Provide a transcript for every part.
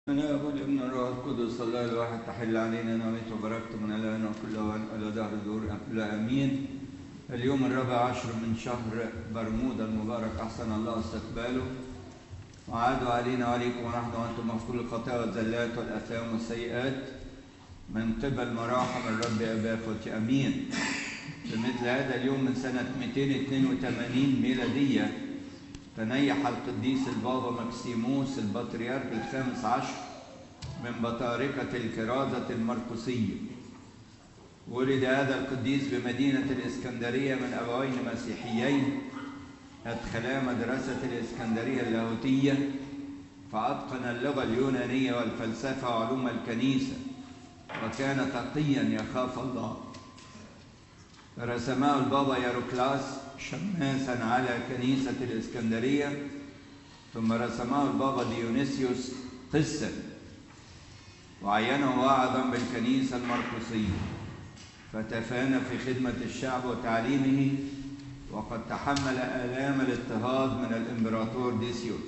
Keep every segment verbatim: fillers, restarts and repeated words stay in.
أنا أقول ابن الروح القدس الله الواحد تحل علينا نعمته وبركته من الآن وكل وان إلى دهر دور لا أمين. اليوم الرابع عشر من شهر برمودا المبارك، أحسن الله استقباله وعادوا علينا وعليكم ونحن وأنتم مغفور الخطايا والزلات والآثام والسيئات من قبل مراحم الرب أبا أخوتي أمين. في مثل هذا اليوم من سنة مئتين واثنين وثمانين ميلادية تنيح القديس البابا مكسيموس البطريرك الخامس عشر من بطاركة الكرازة المرقسية. ولد هذا القديس بمدينة الإسكندرية من أبوين مسيحيين أدخلا مدرسة الإسكندرية اللاهوتية، فأتقن اللغة اليونانية والفلسفة وعلوم الكنيسة، وكان تقيا يخاف الله. رسمه البابا ياروكلاس شماسا على كنيسة الإسكندرية، ثم رسمه البابا ديونيسيوس قسا وعينه واعظا بالكنيسة المرقسية، فتفانى في خدمة الشعب وتعليمه، وقد تحمل آلام الاضطهاد من الإمبراطور ديسيوس.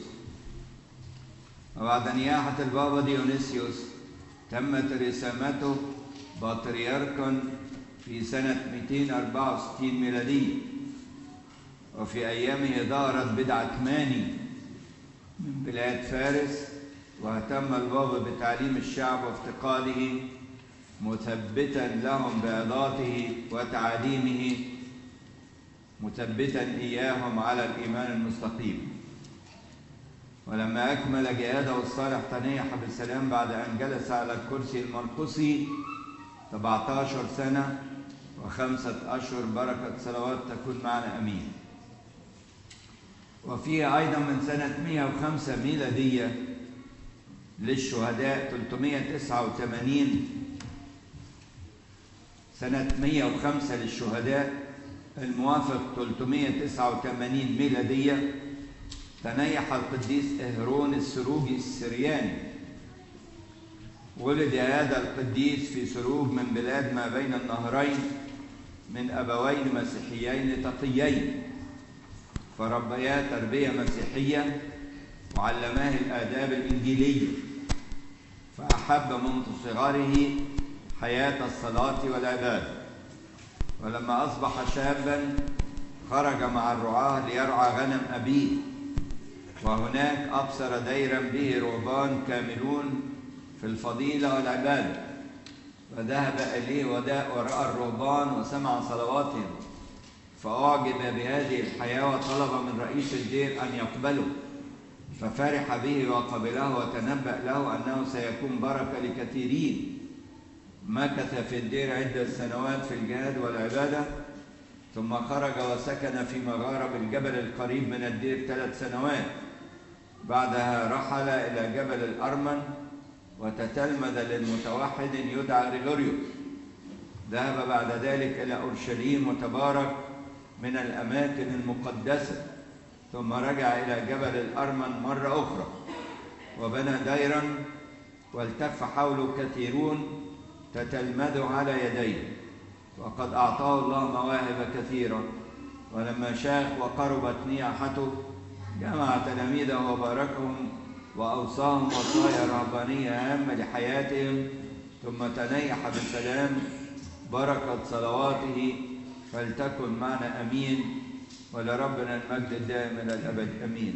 وبعد نياحة البابا ديونيسيوس تمت رسامته بطريركا في سنة مئتين وأربعة وستين ميلادية، وفي أيامه ظهرت بدعة ماني من بلاد فارس، واهتم البابا بتعليم الشعب وافتقاده، مثبتا لهم بعظاته وتعاليمه، مثبتا إياهم على الإيمان المستقيم. ولما أكمل جهاده الصالح تنيح بالسلام بعد أن جلس على الكرسي المرقسي سبعة عشر سنة وخمسة أشهر. بركة صلوات تكون معنا أمين. وفيه أيضا من سنة مئة وخمسة ميلادية للشهداء ثلاثمئة وتسعة وثمانين، سنة مئة وخمسة للشهداء الموافق ثلاثمئة وتسعة وثمانين ميلادية تنيح القديس إهرون السروجي السرياني. ولد هذا القديس في سروج من بلاد ما بين النهرين من أبوين مسيحيين تقيين، فربياه تربية مسيحية وعلماه الآداب الإنجيلية، فأحب منذ صغره حياة الصلاة والعبادة. ولما أصبح شابا خرج مع الرعاة ليرعى غنم أبيه، وهناك أبصر ديرا به رهبان كاملون في الفضيلة والعبادة، فذهب إليه ورأى الرهبان وسمع صلواتهم، فأعجب بهذه الحياة وطلب من رئيس الدير أن يقبله، ففرح به وقبله وتنبأ له أنه سيكون بركة لكثيرين. مكث في الدير عدة سنوات في الجهاد والعبادة، ثم خرج وسكن في مغارة بالجبل القريب من الدير ثلاث سنوات. بعدها رحل إلى جبل الأرمن وتتلمذ للمتوحد يدعى غريغوريوس. ذهب بعد ذلك إلى أورشليم وتبارك من الأماكن المقدسة، ثم رجع إلى جبل الأرمن مرة أخرى وبنى ديرا والتف حوله كثيرون تتلمذوا على يديه، وقد أعطاه الله مواهب كثيرة. ولما شاخ وقربت نياحته جمع تلاميذه وباركهم وأوصاهم وصايا رهبانية هامة لحياتهم، ثم تنيح بالسلام. بركة صلواته فلتكن معنا أمين، ولربنا المجد الدائم إلى الأبد أمين.